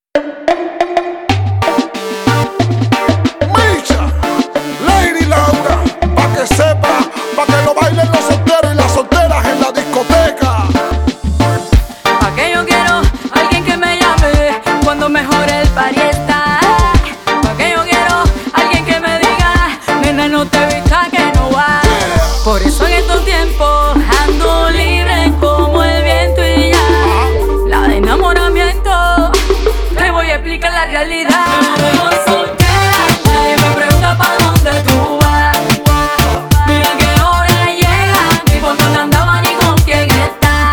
Micha, Lady Laura, pa' que sepa, pa' que lo bailen los solteros y las solteras en la discoteca. Pa' que yo quiero alguien que me llame cuando mejore el party está. Pa' que yo quiero alguien que me diga, nena, no te vistas que no va. Por eso en estos tiempos ando libre como el viento y ya. La de enamoramiento, te voy a explicar la realidad. Yo soltera, nadie me pregunta pa' dónde tú vas. Ni a qué hora llegas, ni por dónde andaba, ni con quién estás.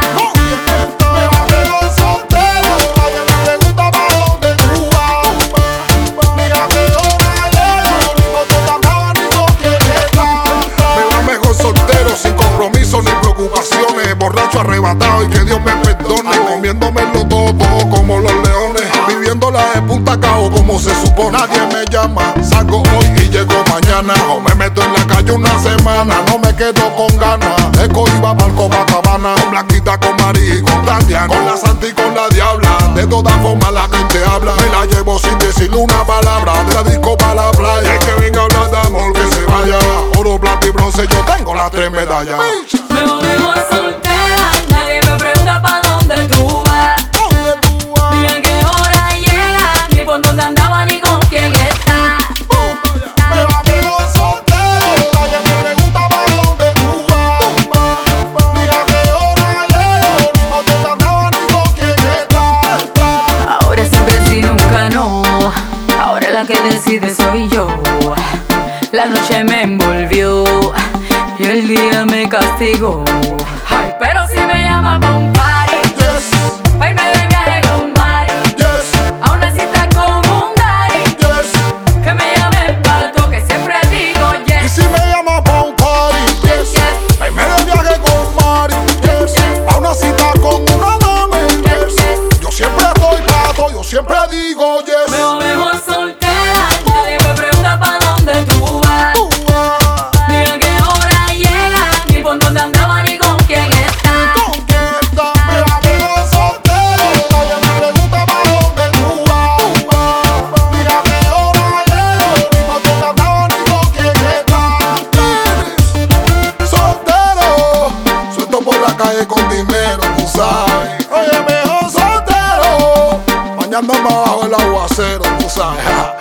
Sin compromiso ni preocupaciones, borracho arrebatado y que Dios me perdone, comiéndomelo todo como los leones, viviéndola de punta cabo como se supone. Nadie me llama, salgo hoy y llego mañana, o me meto en la calle una semana, no me quedo con ganas. Eco iba pa'l Copacabana, con Blanquita, con Mari y con Tatiana, con la Santa y con la Diabla. De todas formas la gente habla, me la llevo sin decirle una palabra, de la disco pa' la playa. El que venga a hablar de amor que se vaya, oro, plata y bronce, yo tengo las 3 medallas. Me volví soltera, nadie me pregunta pa' dónde tú vas. Ni a qué hora llegas, ni por dónde andaba, ni con quién estás. Ahora siempre sí, nunca no. Ahora la que decide soy yo. La noche me envolvió y el día me castigó. Ay, pero si me llama pa' un party, pa' irme de viaje con Mari, a una cita con un daddy, que me llame el pato, que siempre digo yes. Y si me llama pa' un party, pa' irme de viaje con Mari, a una cita con una dama, yo siempre estoy pato, yo siempre digo yes. Me voy mejor soltera, nadie me pregunta pa' dónde tú vas. Ni a qué hora llegas, ni por dónde andaba, ni con quién estás. Soltero, suelto por la calle con dinero, tú sabes. Oye, mejor soltero, bañándome bajo el aguacero, tú sabes.